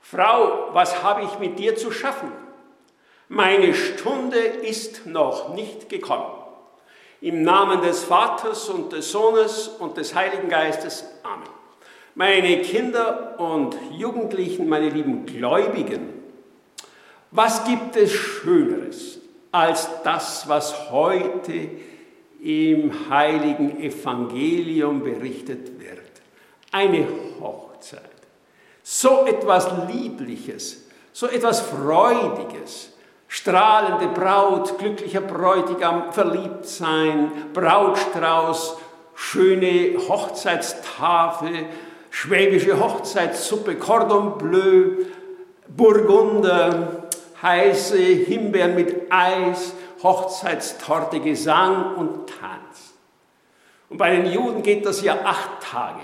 Frau, was habe ich mit dir zu schaffen? Meine Stunde ist noch nicht gekommen. Im Namen des Vaters und des Sohnes und des Heiligen Geistes. Amen. Meine Kinder und Jugendlichen, meine lieben Gläubigen, was gibt es Schöneres als das, was heute im heiligen Evangelium berichtet wird? Eine Hochzeit. So etwas Liebliches, so etwas Freudiges. Strahlende Braut, glücklicher Bräutigam, Verliebtsein, Brautstrauß, schöne Hochzeitstafel, schwäbische Hochzeitssuppe, Cordon Bleu, Burgunder, heiße Himbeeren mit Eis, Hochzeitstorte, Gesang und Tanz. Und bei den Juden geht das ja 8 Tage.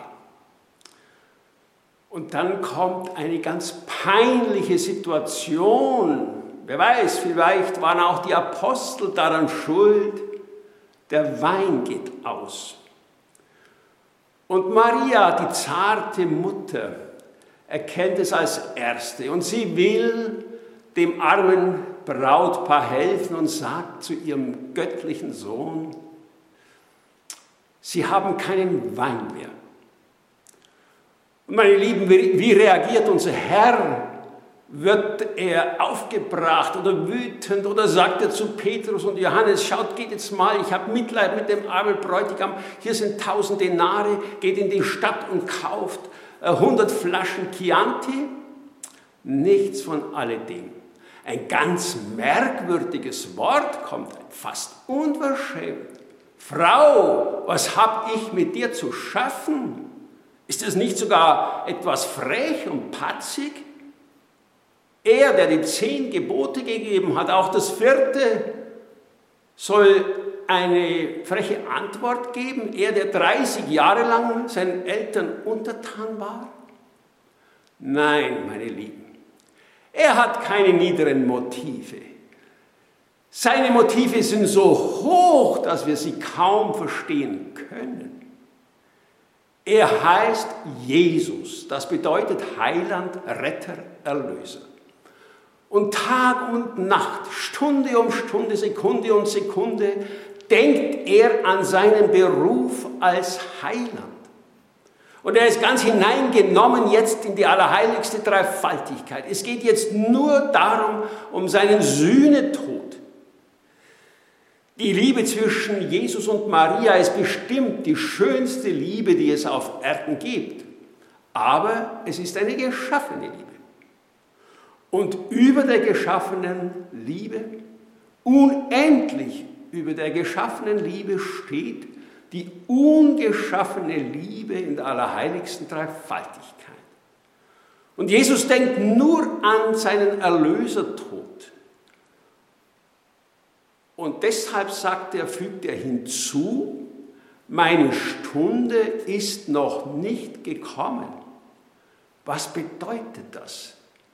Und dann kommt eine ganz peinliche Situation. Wer weiß, vielleicht waren auch die Apostel daran schuld. Der Wein geht aus. Und Maria, die zarte Mutter, erkennt es als Erste. Und sie will dem armen Brautpaar helfen und sagt zu ihrem göttlichen Sohn, sie haben keinen Wein mehr. Und meine Lieben, wie reagiert unser Herr? Wird er aufgebracht oder wütend oder sagt er zu Petrus und Johannes, schaut, geht jetzt mal, ich habe Mitleid mit dem armen Bräutigam, hier sind 1000 Denare, geht in die Stadt und kauft 100 Flaschen Chianti? Nichts von alledem. Ein ganz merkwürdiges Wort kommt, fast unverschämt. Frau, was habe ich mit dir zu schaffen? Ist es nicht sogar etwas frech und patzig? Er, der die 10 Gebote gegeben hat, auch das 4., soll eine freche Antwort geben. Er, der 30 Jahre lang seinen Eltern untertan war? Nein, meine Lieben, er hat keine niederen Motive. Seine Motive sind so hoch, dass wir sie kaum verstehen können. Er heißt Jesus, das bedeutet Heiland, Retter, Erlöser. Und Tag und Nacht, Stunde um Stunde, Sekunde um Sekunde, denkt er an seinen Beruf als Heiland. Und er ist ganz hineingenommen jetzt in die allerheiligste Dreifaltigkeit. Es geht jetzt nur darum, um seinen Sühnetod. Die Liebe zwischen Jesus und Maria ist bestimmt die schönste Liebe, die es auf Erden gibt. Aber es ist eine geschaffene Liebe. Und über der geschaffenen Liebe, unendlich über der geschaffenen Liebe steht die ungeschaffene Liebe in der allerheiligsten Dreifaltigkeit. Und Jesus denkt nur an seinen Erlösertod. Und deshalb fügt er hinzu, meine Stunde ist noch nicht gekommen. Was bedeutet das?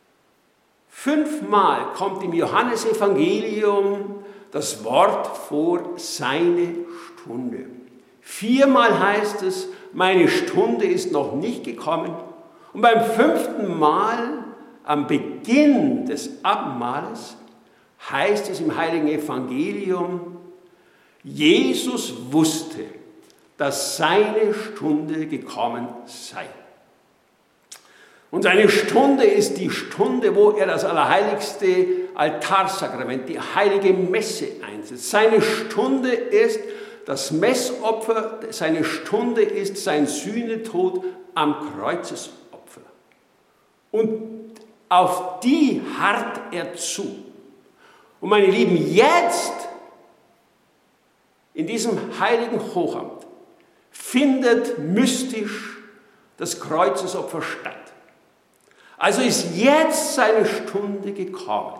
5-mal kommt im Johannesevangelium das Wort vor, seine Stunde. 4-mal heißt es, meine Stunde ist noch nicht gekommen. Und beim 5. Mal, am Beginn des Abendmahles, heißt es im heiligen Evangelium, Jesus wusste, dass seine Stunde gekommen sei. Und seine Stunde ist die Stunde, wo er das allerheiligste Altarsakrament, die heilige Messe einsetzt. Seine Stunde ist das Messopfer, seine Stunde ist sein Sühnetod am Kreuzesopfer. Und auf die harrt er zu. Und meine Lieben, jetzt, in diesem heiligen Hochamt, findet mystisch das Kreuzesopfer statt. Also ist jetzt seine Stunde gekommen.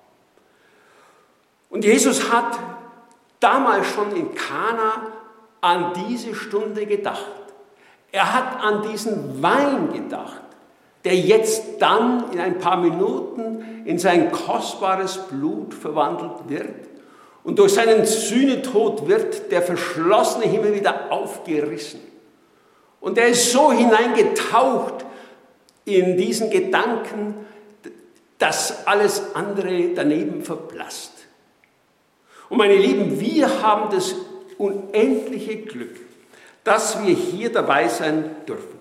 Und Jesus hat damals schon in Kana an diese Stunde gedacht. Er hat an diesen Wein gedacht, der jetzt dann in ein paar Minuten in sein kostbares Blut verwandelt wird. Und durch seinen Sühnetod wird der verschlossene Himmel wieder aufgerissen. Und er ist so hineingetaucht in diesen Gedanken, dass alles andere daneben verblasst. Und meine Lieben, wir haben das unendliche Glück, dass wir hier dabei sein dürfen.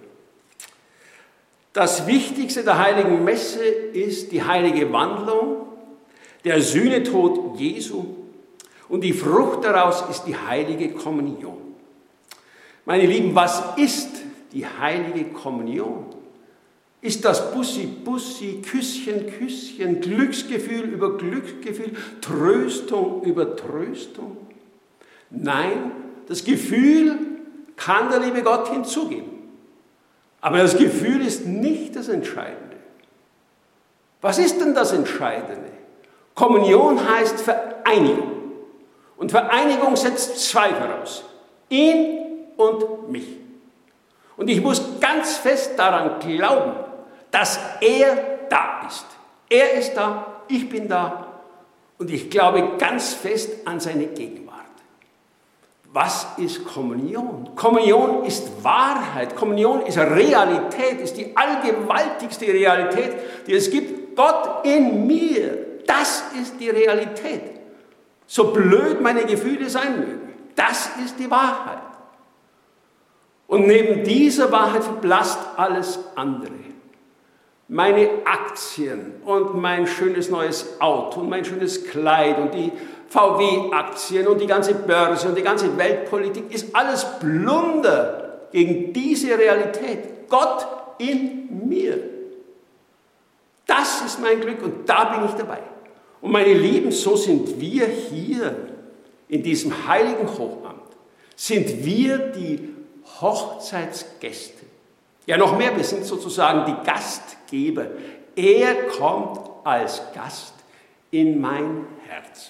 Das Wichtigste der Heiligen Messe ist die heilige Wandlung, der Sühnetod Jesu und die Frucht daraus ist die heilige Kommunion. Meine Lieben, was ist die heilige Kommunion? Ist das Bussi, Bussi, Küsschen, Küsschen, Glücksgefühl über Glücksgefühl, Tröstung über Tröstung? Nein, das Gefühl kann der liebe Gott hinzugeben. Aber das Gefühl ist nicht das Entscheidende. Was ist denn das Entscheidende? Kommunion heißt Vereinigung. Und Vereinigung setzt zwei voraus. Ihn und mich. Und ich muss ganz fest daran glauben, dass er da ist. Er ist da, ich bin da. Und ich glaube ganz fest an seine Gegenwart. Was ist Kommunion? Kommunion ist Wahrheit. Kommunion ist Realität, ist die allgewaltigste Realität, die es gibt. Gott in mir, das ist die Realität. So blöd meine Gefühle sein mögen, das ist die Wahrheit. Und neben dieser Wahrheit verblasst alles andere. Meine Aktien und mein schönes neues Auto und mein schönes Kleid und die VW-Aktien und die ganze Börse und die ganze Weltpolitik ist alles Plunder gegen diese Realität. Gott in mir. Das ist mein Glück und da bin ich dabei. Und meine Lieben, so sind wir hier in diesem heiligen Hochamt, sind wir die Hochzeitsgäste. Ja, noch mehr, wir sind sozusagen die Gastgeber. Er kommt als Gast in mein Herz.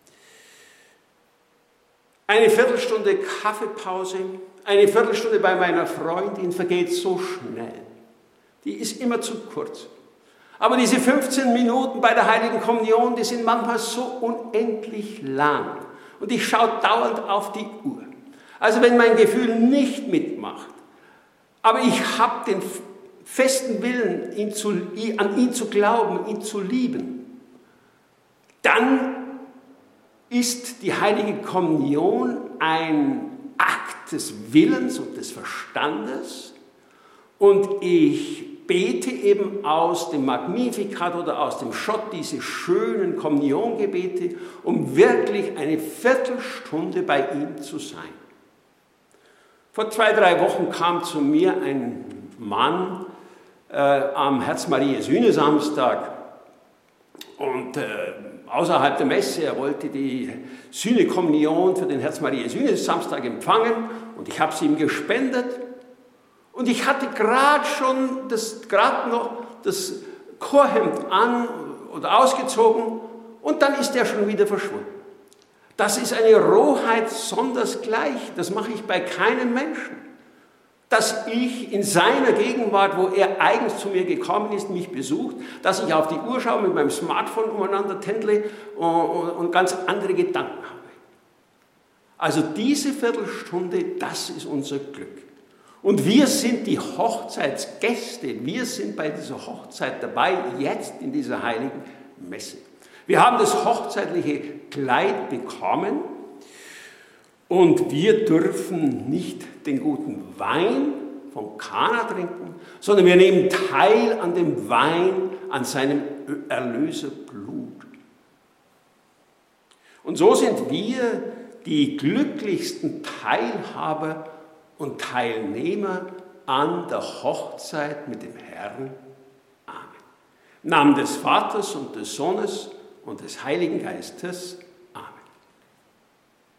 Eine Viertelstunde Kaffeepause, eine Viertelstunde bei meiner Freundin vergeht so schnell. Die ist immer zu kurz. Aber diese 15 Minuten bei der Heiligen Kommunion, die sind manchmal so unendlich lang. Und ich schaue dauernd auf die Uhr. Also wenn mein Gefühl nicht mitmacht, aber ich habe den festen Willen, an ihn zu glauben, ihn zu lieben, dann ist die Heilige Kommunion ein Akt des Willens und des Verstandes und ich bete eben aus dem Magnificat oder aus dem Schott diese schönen Kommuniongebete, um wirklich eine Viertelstunde bei ihm zu sein. Vor 2-3 Wochen kam zu mir ein Mann am Herz-Maria-Sühne-Samstag und außerhalb der Messe, er wollte die Sühne-Kommunion für den Herz-Maria-Sühne-Samstag empfangen und ich habe sie ihm gespendet und ich hatte gerade noch das Chorhemd an oder ausgezogen und dann ist er schon wieder verschwunden. Das ist eine Rohheit sondersgleichen. Das mache ich bei keinem Menschen. Dass ich in seiner Gegenwart, wo er eigens zu mir gekommen ist, mich besucht, dass ich auf die Uhr schaue, mit meinem Smartphone umeinander tändle und ganz andere Gedanken habe. Also diese Viertelstunde, das ist unser Glück. Und wir sind die Hochzeitsgäste. Wir sind bei dieser Hochzeit dabei, jetzt in dieser heiligen Messe. Wir haben das hochzeitliche Kleid bekommen und wir dürfen nicht den guten Wein von Kana trinken, sondern wir nehmen teil an dem Wein, an seinem Erlöserblut. Und so sind wir die glücklichsten Teilhaber und Teilnehmer an der Hochzeit mit dem Herrn. Amen. Im Namen des Vaters und des Sohnes und des Heiligen Geistes.